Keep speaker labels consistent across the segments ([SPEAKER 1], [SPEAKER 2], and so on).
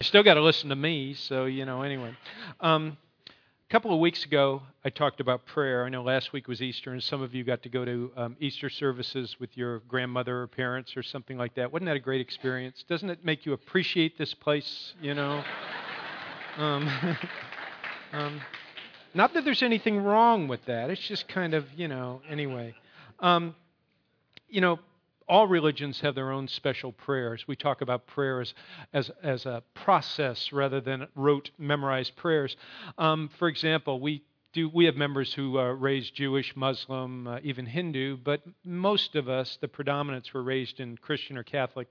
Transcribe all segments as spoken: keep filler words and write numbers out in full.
[SPEAKER 1] Still got to listen to me, so, you know, anyway. Um, a couple of weeks ago, I talked about prayer. I know last week was Easter, and some of you got to go to um, Easter services with your grandmother or parents or something like that. Wasn't that a great experience? Doesn't it make you appreciate this place, you know? um, um, not that there's anything wrong with that. It's just kind of, you know, anyway. Um, you know, all religions have their own special prayers. We talk about prayers as, as a process rather than rote, memorized prayers. Um, for example, we do we have members who are raised Jewish, Muslim, uh, even Hindu, but most of us, the predominants, were raised in Christian or Catholic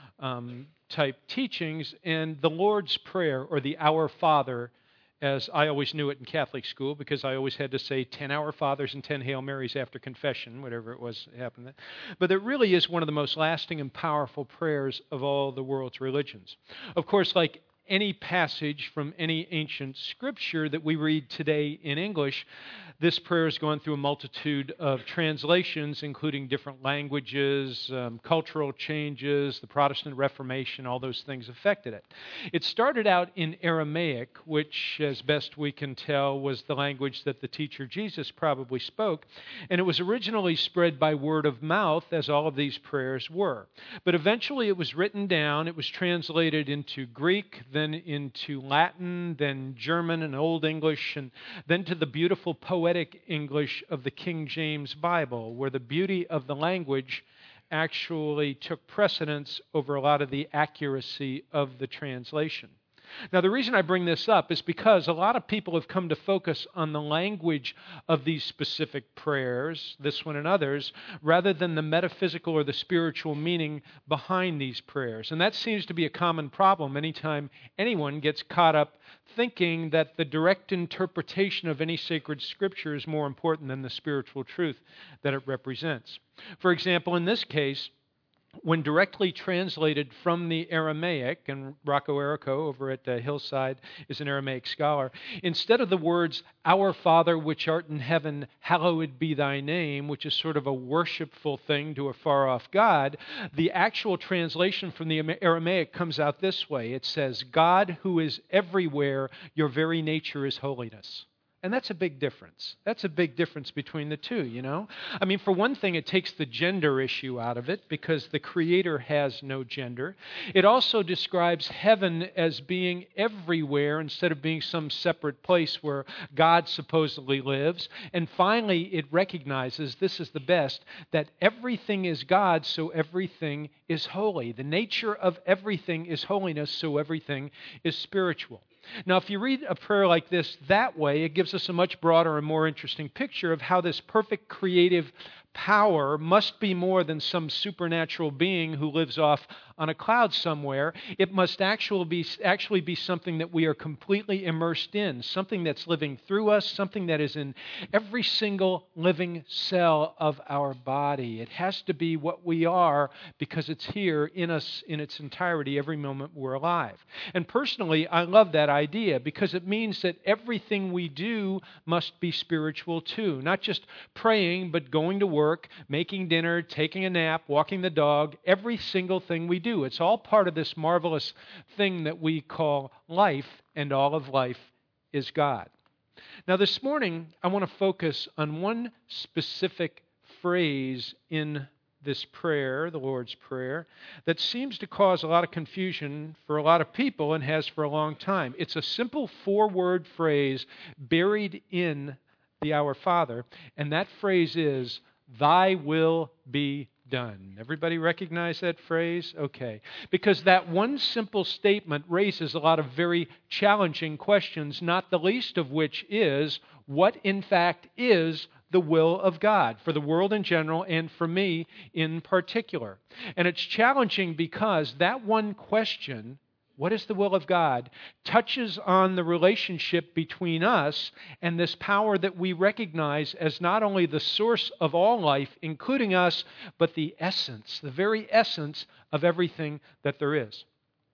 [SPEAKER 1] um, type teachings. And the Lord's Prayer, or the Our Father, as I always knew it in Catholic school, because I always had to say ten Our Fathers and ten Hail Marys after confession, whatever it was that happened. But it really is one of the most lasting and powerful prayers of all the world's religions. Of course, like any passage from any ancient scripture that we read today in English, this prayer has gone through a multitude of translations, including different languages, um, cultural changes, the Protestant Reformation, all those things affected it. It started out in Aramaic, which, as best we can tell, was the language that the teacher Jesus probably spoke, and it was originally spread by word of mouth, as all of these prayers were. But eventually it was written down, it was translated into Greek, then into Latin, then German and Old English, and then to the beautiful poetic English of the King James Bible, where the beauty of the language actually took precedence over a lot of the accuracy of the translation. Now, the reason I bring this up is because a lot of people have come to focus on the language of these specific prayers, this one and others, rather than the metaphysical or the spiritual meaning behind these prayers. And that seems to be a common problem anytime anyone gets caught up thinking that the direct interpretation of any sacred scripture is more important than the spiritual truth that it represents. For example, in this case, when directly translated from the Aramaic, and Rocco Errico over at uh, Hillside is an Aramaic scholar, instead of the words, "Our Father which art in heaven, hallowed be thy name," which is sort of a worshipful thing to a far-off God, the actual translation from the Aramaic comes out this way. It says, "God who is everywhere, your very nature is holiness." And that's a big difference. That's a big difference between the two, you know? I mean, for one thing, it takes the gender issue out of it because the Creator has no gender. It also describes heaven as being everywhere instead of being some separate place where God supposedly lives. And finally, it recognizes, this is the best, that everything is God, so everything is holy. The nature of everything is holiness, so everything is spiritual. Now, if you read a prayer like this that way, it gives us a much broader and more interesting picture of how this perfect creative power must be more than some supernatural being who lives off on a cloud somewhere. It must actually be, actually be something that we are completely immersed in, something that's living through us, something that is in every single living cell of our body. It has to be what we are because it's here in us in its entirety every moment we're alive. And personally, I love that idea because it means that everything we do must be spiritual too. Not just praying, but going to work, Work, making dinner, taking a nap, walking the dog, every single thing we do. It's all part of this marvelous thing that we call life, and all of life is God. Now, this morning, I want to focus on one specific phrase in this prayer, the Lord's Prayer, that seems to cause a lot of confusion for a lot of people and has for a long time. It's a simple four-word phrase buried in the Our Father, and that phrase is, "Thy will be done." Everybody recognize that phrase? Okay. Because that one simple statement raises a lot of very challenging questions, not the least of which is, what in fact is the will of God for the world in general and for me in particular? And it's challenging because that one question, what is the will of God, touches on the relationship between us and this power that we recognize as not only the source of all life, including us, but the essence, the very essence of everything that there is.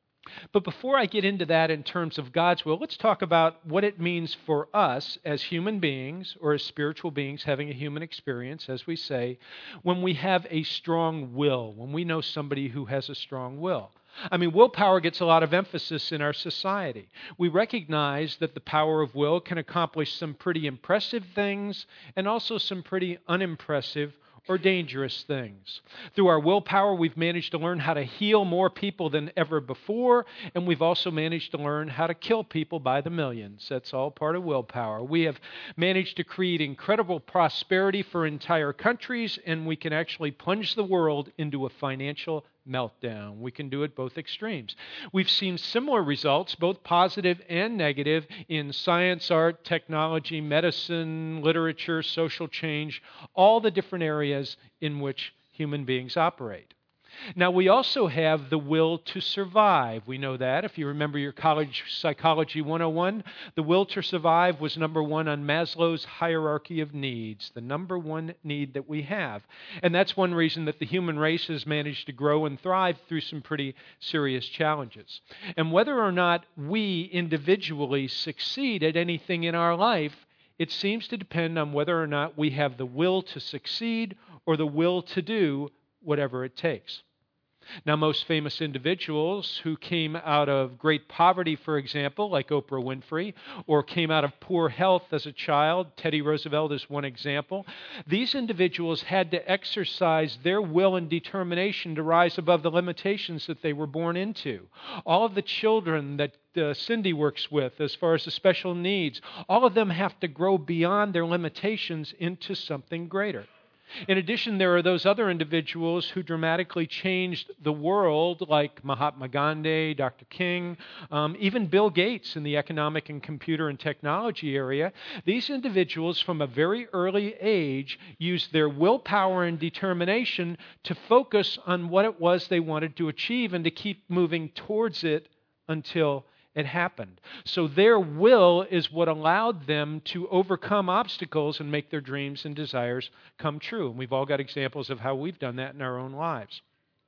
[SPEAKER 1] But before I get into that in terms of God's will, let's talk about what it means for us as human beings or as spiritual beings having a human experience, as we say, when we have a strong will, when we know somebody who has a strong will. I mean, willpower gets a lot of emphasis in our society. We recognize that the power of will can accomplish some pretty impressive things and also some pretty unimpressive or dangerous things. Through our willpower, we've managed to learn how to heal more people than ever before, and we've also managed to learn how to kill people by the millions. That's all part of willpower. We have managed to create incredible prosperity for entire countries, and we can actually plunge the world into a financial meltdown. We can do it both extremes. We've seen similar results, both positive and negative, in science, art, technology, medicine, literature, social change, all the different areas in which human beings operate. Now, we also have the will to survive. We know that. If you remember your college psychology one oh one, the will to survive was number one on Maslow's hierarchy of needs, the number one need that we have. And that's one reason that the human race has managed to grow and thrive through some pretty serious challenges. And whether or not we individually succeed at anything in our life, it seems to depend on whether or not we have the will to succeed or the will to do whatever it takes. Now, most famous individuals who came out of great poverty, for example, like Oprah Winfrey, or came out of poor health as a child, Teddy Roosevelt is one example, these individuals had to exercise their will and determination to rise above the limitations that they were born into. All of the children that uh, Cindy works with, as far as the special needs, all of them have to grow beyond their limitations into something greater. In addition, there are those other individuals who dramatically changed the world, like Mahatma Gandhi, Doctor King, um, even Bill Gates in the economic and computer and technology area. These individuals, from a very early age, used their willpower and determination to focus on what it was they wanted to achieve and to keep moving towards it until it happened. So their will is what allowed them to overcome obstacles and make their dreams and desires come true. And we've all got examples of how we've done that in our own lives.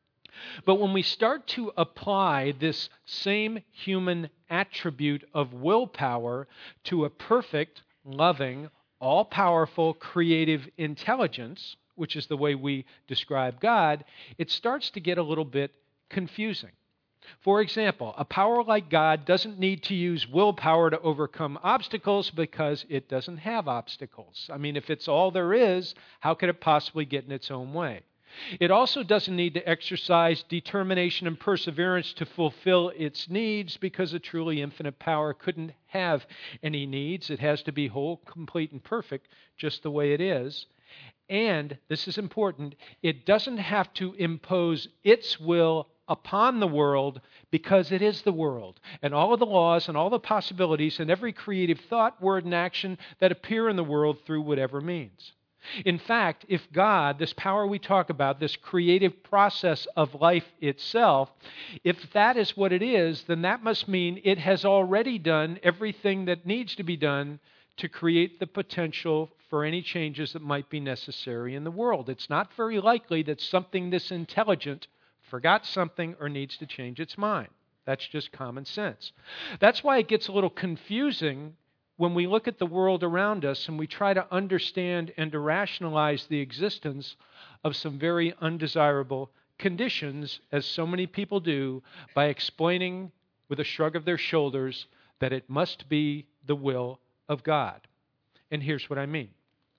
[SPEAKER 1] But when we start to apply this same human attribute of willpower to a perfect, loving, all-powerful, creative intelligence, which is the way we describe God, it starts to get a little bit confusing. For example, a power like God doesn't need to use willpower to overcome obstacles because it doesn't have obstacles. I mean, if it's all there is, how could it possibly get in its own way? It also doesn't need to exercise determination and perseverance to fulfill its needs because a truly infinite power couldn't have any needs. It has to be whole, complete, and perfect just the way it is. And, this is important, it doesn't have to impose its will upon the world because it is the world. And all of the laws and all the possibilities and every creative thought, word, and action that appear in the world through whatever means. In fact, if God, this power we talk about, this creative process of life itself, if that is what it is, then that must mean it has already done everything that needs to be done to create the potential for any changes that might be necessary in the world. It's not very likely that something this intelligent forgot something or needs to change its mind. That's just common sense. That's why it gets a little confusing when we look at the world around us and we try to understand and to rationalize the existence of some very undesirable conditions, as so many people do, by explaining with a shrug of their shoulders that it must be the will of God. And here's what I mean.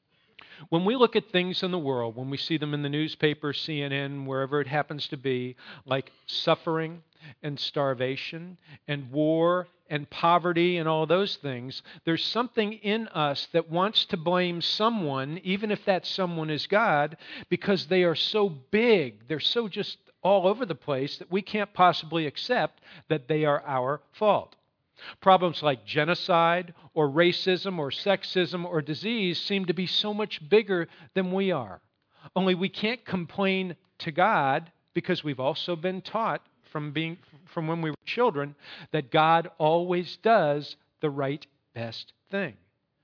[SPEAKER 1] When we look at things in the world, when we see them in the newspaper, C N N, wherever it happens to be, like suffering and starvation and war and poverty and all those things, there's something in us that wants to blame someone, even if that someone is God, because they are so big, they're so just all over the place that we can't possibly accept that they are our fault. Problems like genocide or racism or sexism or disease seem to be so much bigger than we are. Only we can't complain to God because we've also been taught from being from when we were children that God always does the right best thing.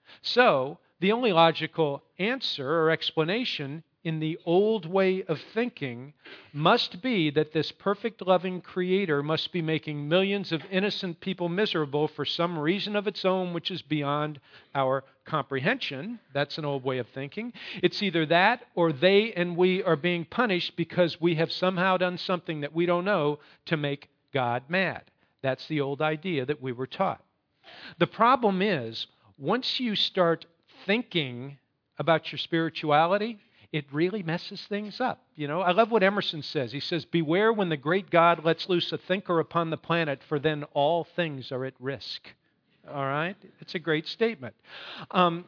[SPEAKER 1] So, the only logical answer or explanation in the old way of thinking must be that this perfect loving Creator must be making millions of innocent people miserable for some reason of its own which is beyond our comprehension. That's an old way of thinking. It's either that or they and we are being punished because we have somehow done something that we don't know to make God mad. That's the old idea that we were taught. The problem is, once you start thinking about your spirituality, it really messes things up. You know, I love what Emerson says. He says, "Beware when the great God lets loose a thinker upon the planet, for then all things are at risk." All right? It's a great statement. Um,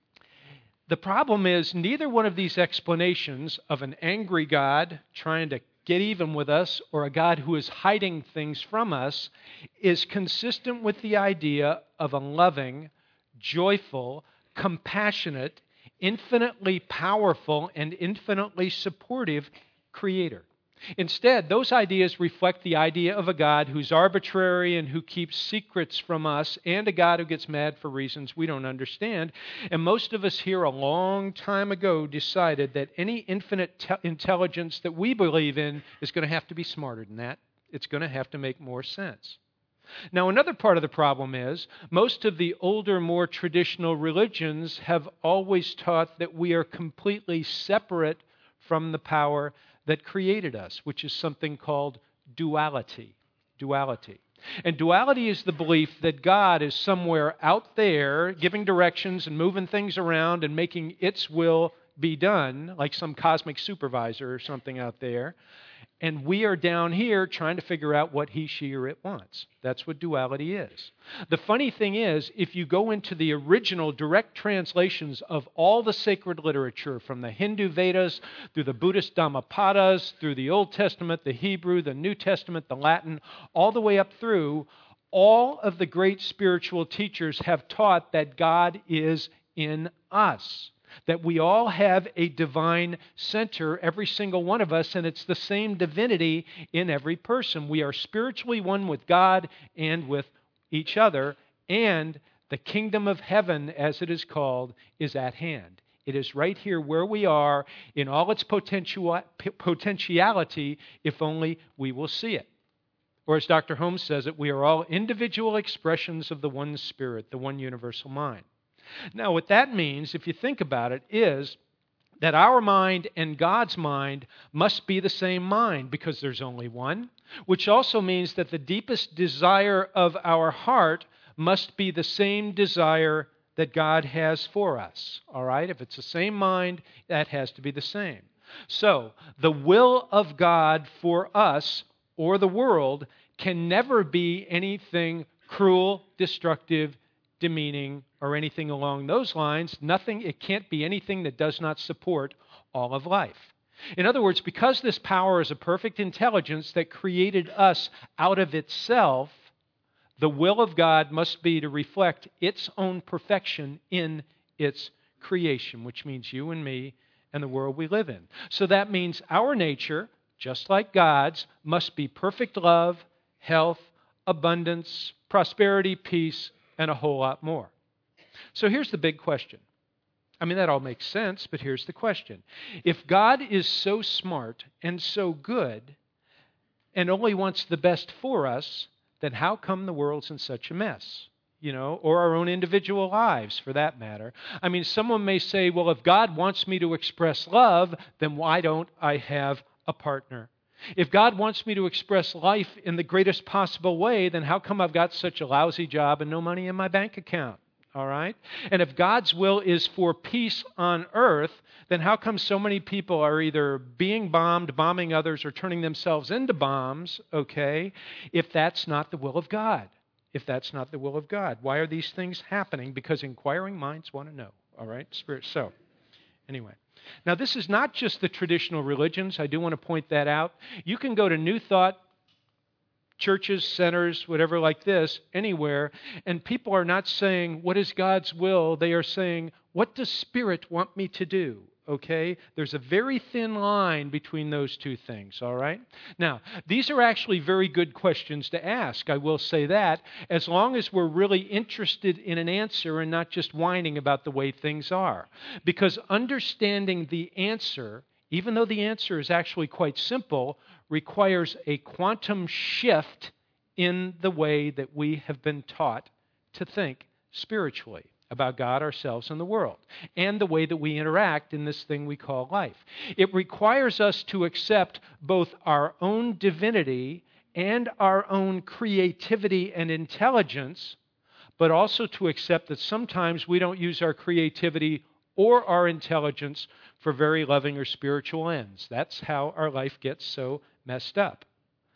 [SPEAKER 1] the problem is, neither one of these explanations of an angry God trying to get even with us or a God who is hiding things from us is consistent with the idea of a loving, joyful, compassionate, infinitely powerful, and infinitely supportive Creator. Instead, those ideas reflect the idea of a God who's arbitrary and who keeps secrets from us, and a God who gets mad for reasons we don't understand. And most of us here a long time ago decided that any infinite te- intelligence that we believe in is going to have to be smarter than that. It's going to have to make more sense. Now, another part of the problem is most of the older, more traditional religions have always taught that we are completely separate from the power that created us, which is something called duality. Duality. And duality is the belief that God is somewhere out there giving directions and moving things around and making its will be done, like some cosmic supervisor or something out there. And we are down here trying to figure out what he, she, or it wants. That's what duality is. The funny thing is, if you go into the original direct translations of all the sacred literature, from the Hindu Vedas, through the Buddhist Dhammapadas, through the Old Testament, the Hebrew, the New Testament, the Latin, all the way up through, all of the great spiritual teachers have taught that God is in us. That we all have a divine center, every single one of us, and it's the same divinity in every person. We are spiritually one with God and with each other, and the kingdom of heaven, as it is called, is at hand. It is right here where we are in all its potential, potentiality, if only we will see it. Or as Doctor Holmes says it, we are all individual expressions of the one Spirit, the one universal mind. Now, what that means, if you think about it, is that our mind and God's mind must be the same mind because there's only one, which also means that the deepest desire of our heart must be the same desire that God has for us. All right? If it's the same mind, that has to be the same. So, the will of God for us or the world can never be anything cruel, destructive, demeaning, or anything along those lines. Nothing, it can't be anything that does not support all of life. In other words, because this power is a perfect intelligence that created us out of itself, the will of God must be to reflect its own perfection in its creation, which means you and me and the world we live in. So that means our nature, just like God's, must be perfect love, health, abundance, prosperity, peace, and a whole lot more. So here's the big question. I mean, that all makes sense, but here's the question. If God is so smart and so good and only wants the best for us, then how come the world's in such a mess? You know, or our own individual lives, for that matter. I mean, someone may say, well, if God wants me to express love, then why don't I have a partner? If God wants me to express life in the greatest possible way, then how come I've got such a lousy job and no money in my bank account? All right? And if God's will is for peace on earth, then how come so many people are either being bombed, bombing others, or turning themselves into bombs, okay, if that's not the will of God? If that's not the will of God. Why are these things happening? Because inquiring minds want to know. All right? Spirit. So, anyway. Now, this is not just the traditional religions. I do want to point that out. You can go to New Thought churches, centers, whatever like this, anywhere, and people are not saying, what is God's will? They are saying, what does Spirit want me to do? Okay? There's a very thin line between those two things, all right? Now, these are actually very good questions to ask, I will say that, as long as we're really interested in an answer and not just whining about the way things are. Because understanding the answer, even though the answer is actually quite simple, requires a quantum shift in the way that we have been taught to think spiritually about God, ourselves, and the world, and the way that we interact in this thing we call life. It requires us to accept both our own divinity and our own creativity and intelligence, but also to accept that sometimes we don't use our creativity or our intelligence for very loving or spiritual ends. That's how our life gets so messed up.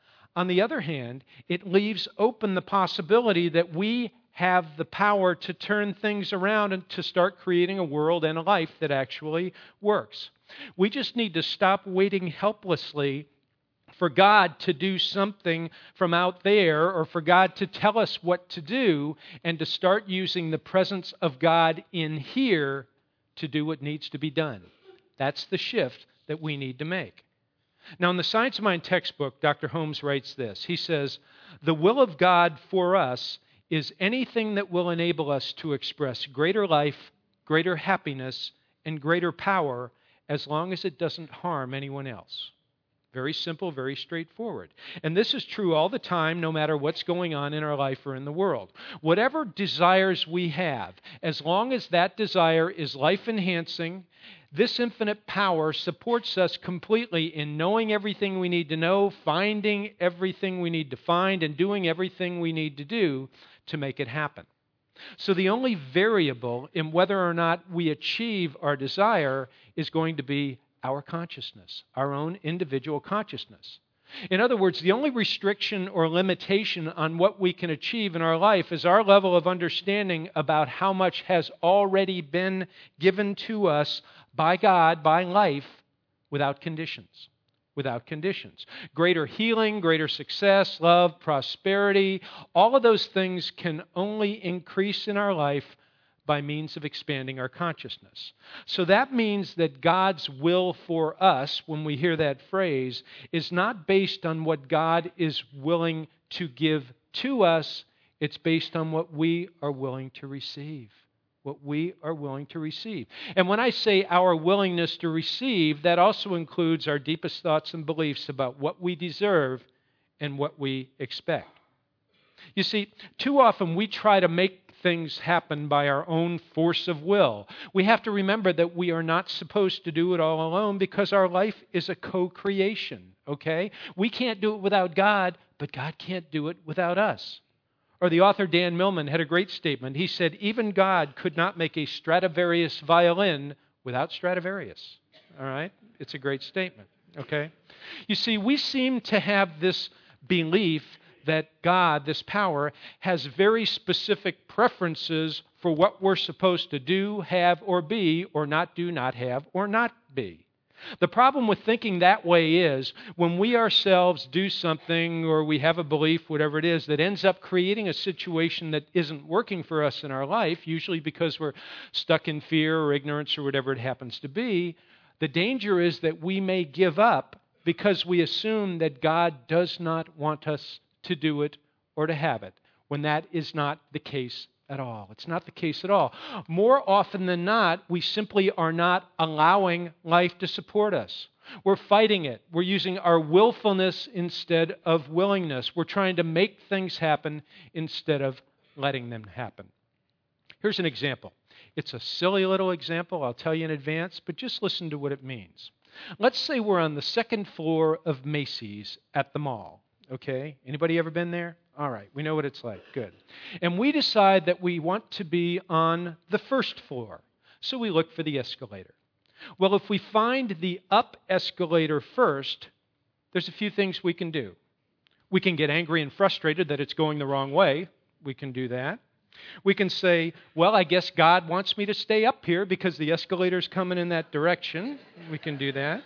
[SPEAKER 1] On the other hand, it leaves open the possibility that we have the power to turn things around and to start creating a world and a life that actually works. We just need to stop waiting helplessly for God to do something from out there or for God to tell us what to do, and to start using the presence of God in here to do what needs to be done. That's the shift that we need to make. Now, in the Science of Mind textbook, Doctor Holmes writes this. He says, "The will of God for us is anything that will enable us to express greater life, greater happiness, and greater power, as long as it doesn't harm anyone else." Very simple, very straightforward. And this is true all the time, no matter what's going on in our life or in the world. Whatever desires we have, as long as that desire is life-enhancing, this infinite power supports us completely in knowing everything we need to know, finding everything we need to find, and doing everything we need to do to make it happen. So the only variable in whether or not we achieve our desire is going to be our consciousness, our own individual consciousness. In other words, the only restriction or limitation on what we can achieve in our life is our level of understanding about how much has already been given to us by God, by life, without conditions. Without conditions. Greater healing, greater success, love, prosperity, all of those things can only increase in our life by means of expanding our consciousness. So that means that God's will for us, when we hear that phrase, is not based on what God is willing to give to us. It's based on what we are willing to receive. What we are willing to receive. And when I say our willingness to receive, that also includes our deepest thoughts and beliefs about what we deserve and what we expect. You see, too often we try to make things happen by our own force of will. We have to remember that we are not supposed to do it all alone, because our life is a co-creation, okay? We can't do it without God, but God can't do it without us. Or the author Dan Millman had a great statement. He said, even God could not make a Stradivarius violin without Stradivarius. All right? It's a great statement, okay? You see, we seem to have this belief that God, this power, has very specific preferences for what we're supposed to do, have, or be, or not do, not have, or not be. The problem with thinking that way is when we ourselves do something or we have a belief, whatever it is, that ends up creating a situation that isn't working for us in our life, usually because we're stuck in fear or ignorance or whatever it happens to be, the danger is that we may give up because we assume that God does not want us to do it or to have it, when that is not the case at all. It's not the case at all. More often than not, we simply are not allowing life to support us. We're fighting it. We're using our willfulness instead of willingness. We're trying to make things happen instead of letting them happen. Here's an example. It's a silly little example, I'll tell you in advance, but just listen to what it means. Let's say we're on the second floor of Macy's at the mall. Okay? Anybody ever been there? All right. We know what it's like. Good. And we decide that we want to be on the first floor. So we look for the escalator. Well, if we find the up escalator first, there's a few things we can do. We can get angry and frustrated that it's going the wrong way. We can do that. We can say, well, I guess God wants me to stay up here because the escalator's coming in that direction. We can do that.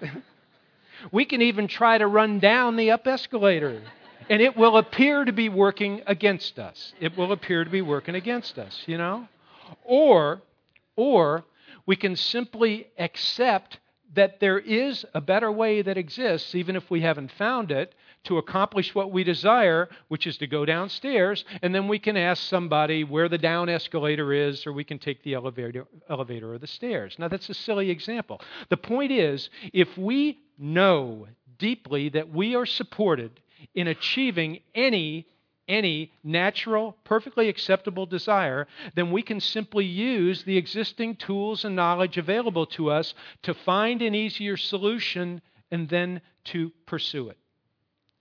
[SPEAKER 1] We can even try to run down the up escalator, and it will appear to be working against us. It will appear to be working against us, you know? Or, or we can simply accept that there is a better way that exists, even if we haven't found it, to accomplish what we desire, which is to go downstairs, and then we can ask somebody where the down escalator is, or we can take the elevator, elevator or the stairs. Now, that's a silly example. The point is, if we know deeply that we are supported in achieving any any natural, perfectly acceptable desire, then we can simply use the existing tools and knowledge available to us to find an easier solution and then to pursue it.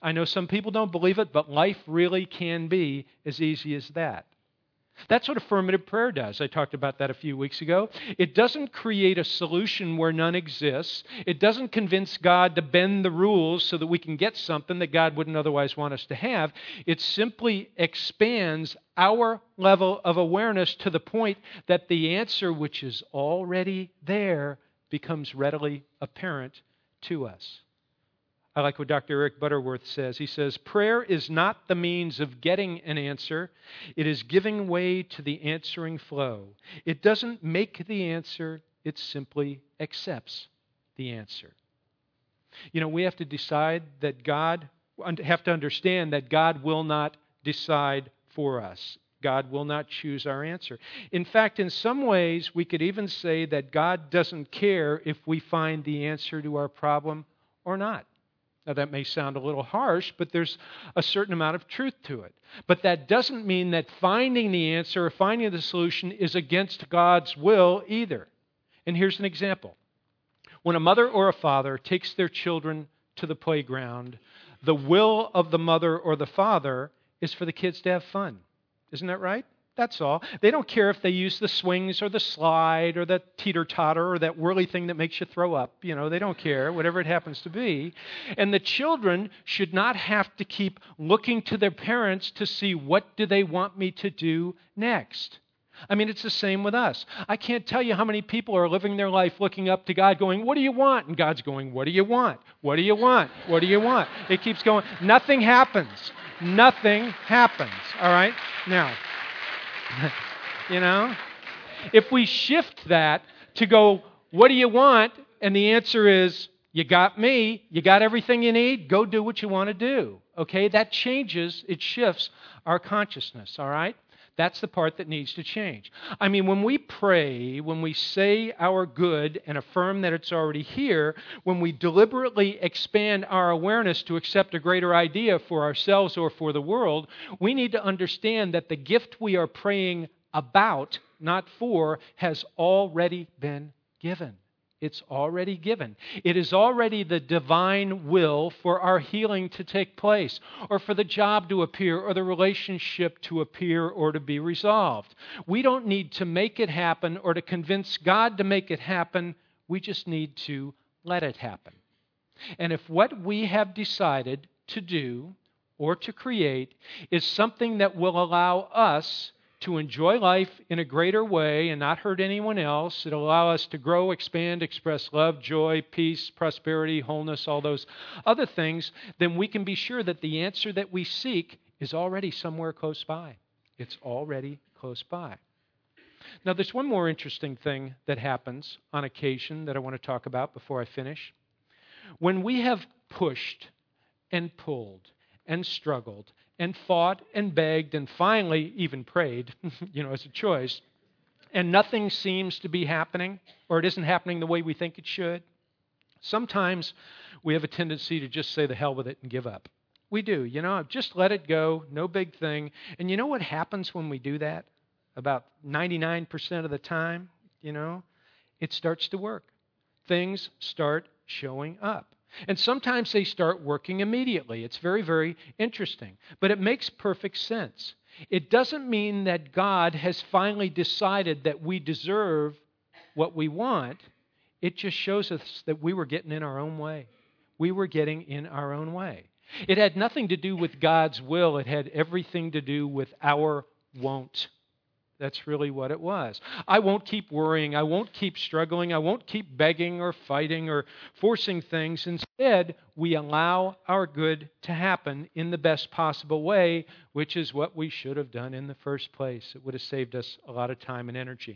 [SPEAKER 1] I know some people don't believe it, but life really can be as easy as that. That's what affirmative prayer does. I talked about that a few weeks ago. It doesn't create a solution where none exists. It doesn't convince God to bend the rules so that we can get something that God wouldn't otherwise want us to have. It simply expands our level of awareness to the point that the answer, which is already there, becomes readily apparent to us. I like what Doctor Eric Butterworth says. He says, prayer is not the means of getting an answer. It is giving way to the answering flow. It doesn't make the answer. It simply accepts the answer. You know, we have to decide that God, have to understand that God will not decide for us. God will not choose our answer. In fact, in some ways, we could even say that God doesn't care if we find the answer to our problem or not. Now, that may sound a little harsh, but there's a certain amount of truth to it. But that doesn't mean that finding the answer or finding the solution is against God's will either. And here's an example. When a mother or a father takes their children to the playground, the will of the mother or the father is for the kids to have fun. Isn't that right? That's all. They don't care if they use the swings or the slide or the teeter-totter or that whirly thing that makes you throw up. You know, they don't care, whatever it happens to be. And the children should not have to keep looking to their parents to see what do they want me to do next. I mean, it's the same with us. I can't tell you how many people are living their life looking up to God going, what do you want? And God's going, what do you want? What do you want? What do you want? It keeps going. Nothing happens. Nothing happens. All right? Now, you know, if we shift that to go, what do you want? And the answer is, you got me, you got everything you need, go do what you want to do. Okay, that changes, it shifts our consciousness, all right? That's the part that needs to change. I mean, when we pray, when we say our good and affirm that it's already here, when we deliberately expand our awareness to accept a greater idea for ourselves or for the world, we need to understand that the gift we are praying about, not for, has already been given. It's already given. It is already the divine will for our healing to take place, or for the job to appear, or the relationship to appear or to be resolved. We don't need to make it happen or to convince God to make it happen. We just need to let it happen. And if what we have decided to do or to create is something that will allow us to enjoy life in a greater way and not hurt anyone else. It'll allow us to grow, expand, express love, joy, peace, prosperity, wholeness, all those other things. Then we can be sure that the answer that we seek is already somewhere close by. It's already close by. Now, there's one more interesting thing that happens on occasion that I want to talk about before I finish. When we have pushed and pulled and struggled and fought and begged and finally even prayed, you know, as a choice, and nothing seems to be happening, or it isn't happening the way we think it should, sometimes we have a tendency to just say the hell with it and give up. We do, you know, just let it go, no big thing. And you know what happens when we do that? About ninety-nine percent of the time, you know, it starts to work. Things start showing up. And sometimes they start working immediately. It's very, very interesting. But it makes perfect sense. It doesn't mean that God has finally decided that we deserve what we want. It just shows us that we were getting in our own way. We were getting in our own way. It had nothing to do with God's will. It had everything to do with our won't. That's really what it was. I won't keep worrying. I won't keep struggling. I won't keep begging or fighting or forcing things. Instead, we allow our good to happen in the best possible way, which is what we should have done in the first place. It would have saved us a lot of time and energy.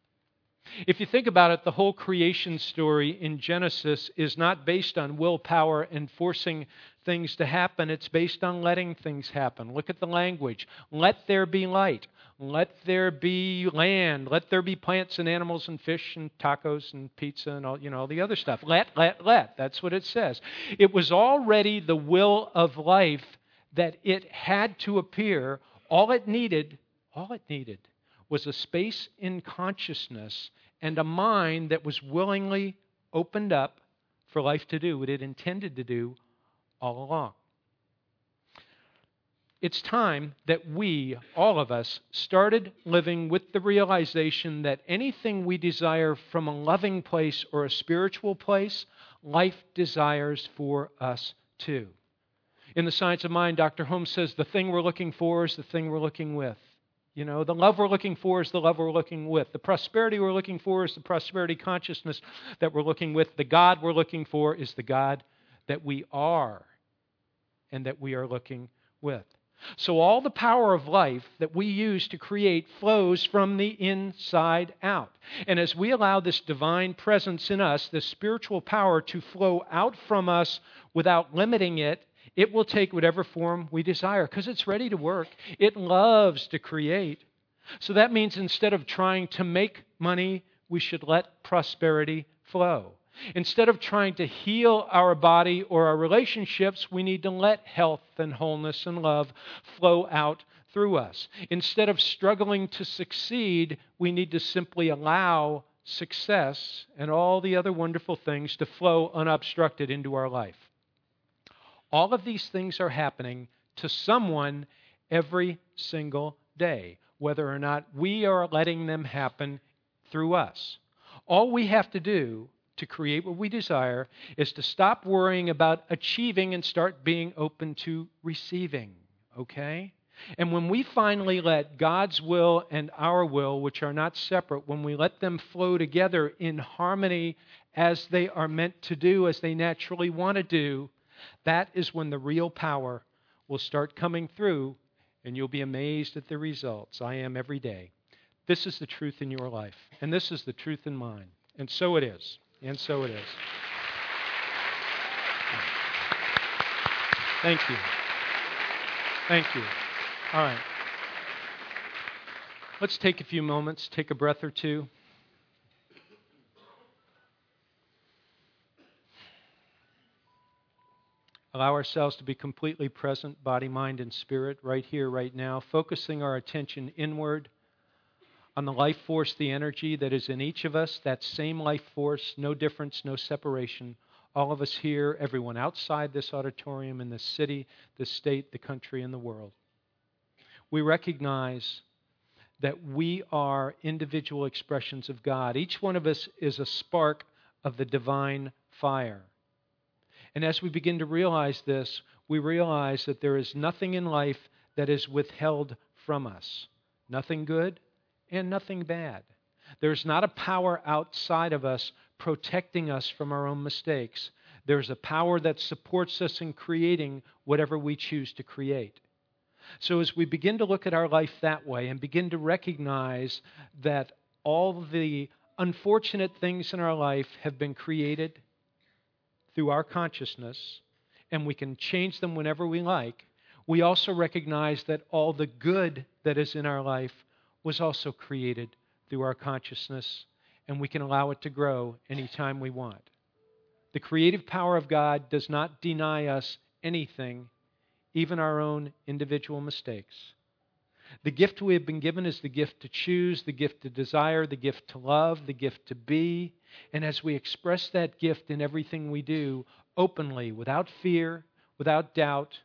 [SPEAKER 1] If you think about it, the whole creation story in Genesis is not based on willpower and forcing things to happen. It's based on letting things happen. Look at the language. Let there be light. Let there be land. Let there be plants and animals and fish and tacos and pizza and all, you know, all the other stuff. Let, let, let. That's what it says. It was already the will of life that it had to appear. All it needed, all it needed was a space in consciousness and a mind that was willingly opened up for life to do what it intended to do all along. It's time that we, all of us, started living with the realization that anything we desire from a loving place or a spiritual place, life desires for us too. In The Science of Mind, Doctor Holmes says the thing we're looking for is the thing we're looking with. You know, the love we're looking for is the love we're looking with. The prosperity we're looking for is the prosperity consciousness that we're looking with. The God we're looking for is the God that we are and that we are looking with. So all the power of life that we use to create flows from the inside out. And as we allow this divine presence in us, this spiritual power to flow out from us without limiting it, it will take whatever form we desire because it's ready to work. It loves to create. So that means instead of trying to make money, we should let prosperity flow. Instead of trying to heal our body or our relationships, we need to let health and wholeness and love flow out through us. Instead of struggling to succeed, we need to simply allow success and all the other wonderful things to flow unobstructed into our life. All of these things are happening to someone every single day, whether or not we are letting them happen through us. All we have to do to create what we desire is to stop worrying about achieving and start being open to receiving, okay? And when we finally let God's will and our will, which are not separate, when we let them flow together in harmony as they are meant to do, as they naturally want to do, that is when the real power will start coming through, and you'll be amazed at the results. I am every day. This is the truth in your life, and this is the truth in mine. And so it is. And so it is. Thank you. Thank you. All right. Let's take a few moments, take a breath or two. Allow ourselves to be completely present, body, mind, and spirit, right here, right now, focusing our attention inward on the life force, the energy that is in each of us, that same life force, no difference, no separation. All of us here, everyone outside this auditorium, in this city, the state, the country, and the world. We recognize that we are individual expressions of God. Each one of us is a spark of the divine fire. And as we begin to realize this, we realize that there is nothing in life that is withheld from us. Nothing good and nothing bad. There's not a power outside of us protecting us from our own mistakes. There's a power that supports us in creating whatever we choose to create. So as we begin to look at our life that way and begin to recognize that all the unfortunate things in our life have been created through our consciousness, and we can change them whenever we like, we also recognize that all the good that is in our life was also created through our consciousness, and we can allow it to grow anytime we want. The creative power of God does not deny us anything, even our own individual mistakes. The gift we have been given is the gift to choose, the gift to desire, the gift to love, the gift to be. And as we express that gift in everything we do, openly, without fear, without doubt,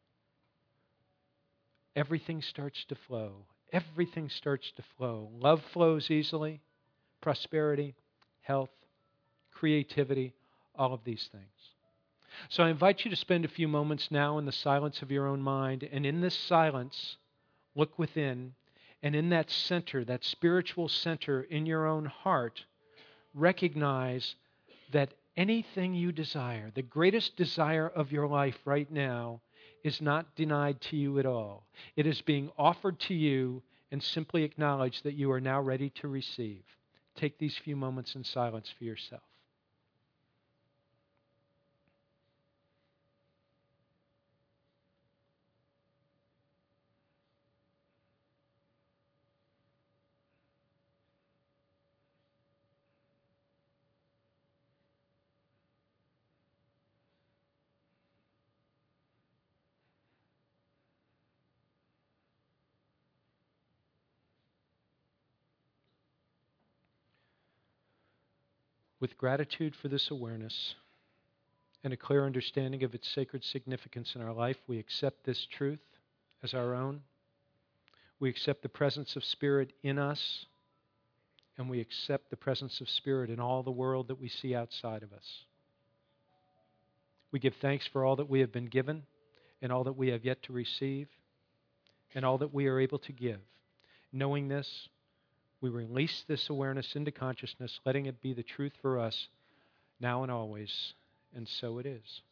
[SPEAKER 1] everything starts to flow. Everything starts to flow. Love flows easily, prosperity, health, creativity, all of these things. So I invite you to spend a few moments now in the silence of your own mind, and in this silence, look within, and in that center, that spiritual center in your own heart, recognize that anything you desire, the greatest desire of your life right now, is not denied to you at all. It is being offered to you, and simply acknowledge that you are now ready to receive. Take these few moments in silence for yourself. With gratitude for this awareness and a clear understanding of its sacred significance in our life, we accept this truth as our own. We accept the presence of Spirit in us, and we accept the presence of Spirit in all the world that we see outside of us. We give thanks for all that we have been given and all that we have yet to receive and all that we are able to give. Knowing this, we release this awareness into consciousness, letting it be the truth for us now and always, and so it is.